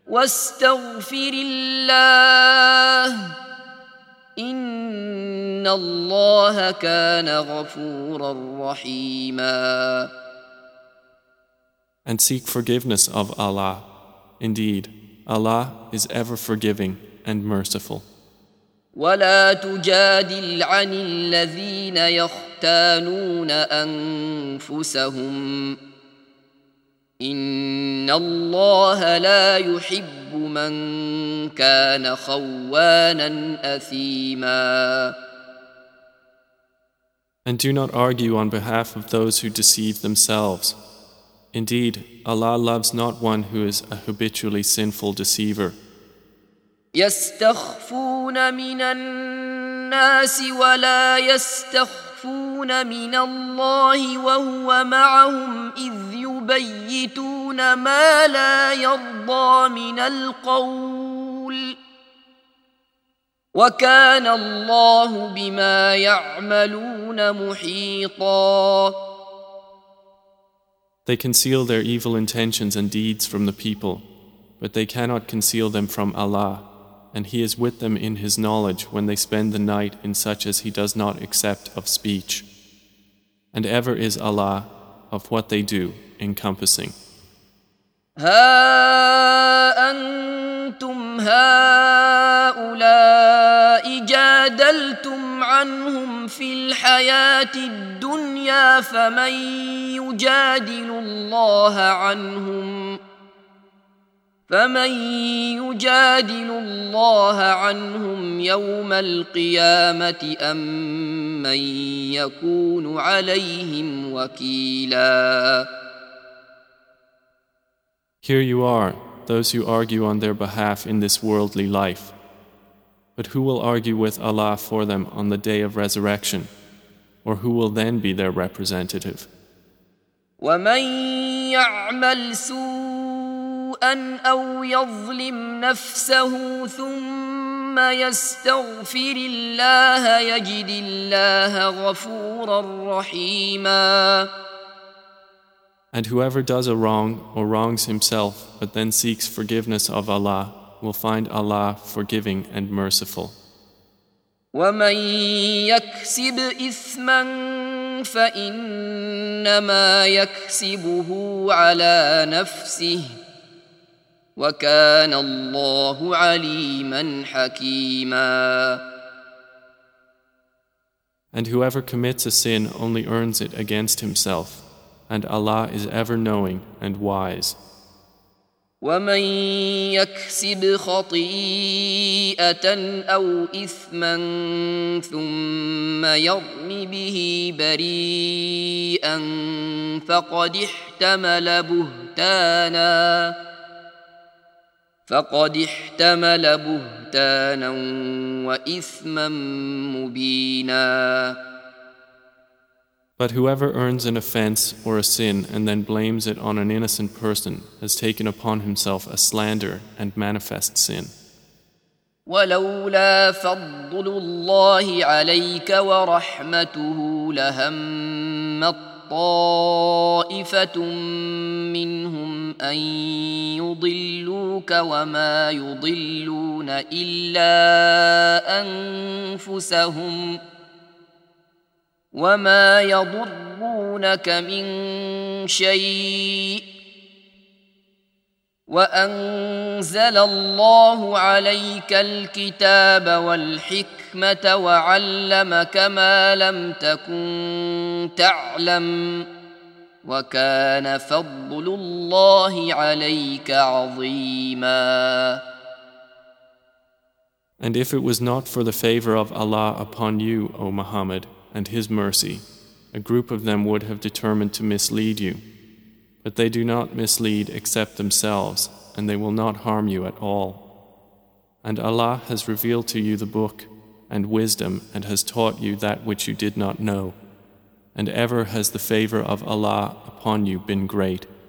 واستغفر الله إن الله كان غفورا رحيما. And seek forgiveness of Allah. Indeed, Allah is ever forgiving and merciful. ولا تجادل عن الذين يختانون أنفسهم إن الله لا يحب من كان خوانا أثيما. And do not argue on behalf of those who deceive themselves. Indeed, Allah loves not one who is a habitually sinful deceiver. يستخفون من الناس ولا يستخفون من الله وهو معهم إذ يبيتون ما لا يرضى من القول وكان الله بما يعملون محيطا. They conceal their evil intentions and deeds from the people, but they cannot conceal them from Allah, and He is with them in His knowledge when they spend the night in such as He does not accept of speech. And ever is Allah of what they do encompassing. ها أنتم هؤلاء جادلتم عنهم في الحياة الدنيا فمن يجادل الله عنهم يوم القيامة أم من يكون عليهم وكيلا. Here you are, those who argue on their behalf in this worldly life. But who will argue with Allah for them on the day of resurrection? Or who will then be their representative? وَمَن يَعْمَلْ سُوءًا أَوْ يَظْلِمْ نَفْسَهُ ثُمَّ يَسْتَغْفِرِ اللَّهَ يَجِدِ اللَّهَ غَفُورًا رَحِيمًا. And whoever does a wrong or wrongs himself but then seeks forgiveness of Allah will find Allah forgiving and merciful. وَمَن يَكْسِبْ إِثْمًا فَإِنَّمَا يَكْسِبُهُ عَلَى نَفْسِهِ وَكَانَ اللَّهُ عَلِيمًا حَكِيمًا. And whoever commits a sin only earns it against himself, and Allah is ever knowing and wise. وَمَن يَكْسِبْ خَطِيئَةً أَوْ إِثْمًا ثُمَّ يَرْمِ بِهِ بَرِيئًا فَقَدِ احْتَمَلَ بُهْتَانًا وَإِثْمًا مُبِينًا. But whoever earns an offense or a sin and then blames it on an innocent person has taken upon himself a slander and manifest sin. وَلَوْلَا فَضْلُ اللَّهِ عَلَيْكَ وَرَحْمَتُهُ لَهَمَّت طَّائِفَةٌ مِّنْهُمْ أَن يُضِلُّوكَ وَمَا يُضِلُّونَ إِلَّا أَنفُسَهُمْ وما يضرونك من شيء وأنزل الله عليك الكتاب والحكمة وعلمك ما لم تكن تعلم وكان فضل الله عليك عظيما. And if it was not for the favor of Allah upon you, O Muhammad, and His mercy, a group of them would have determined to mislead you. But they do not mislead except themselves, and they will not harm you at all. And Allah has revealed to you the book and wisdom and has taught you that which you did not know. And ever has the favor of Allah upon you been great.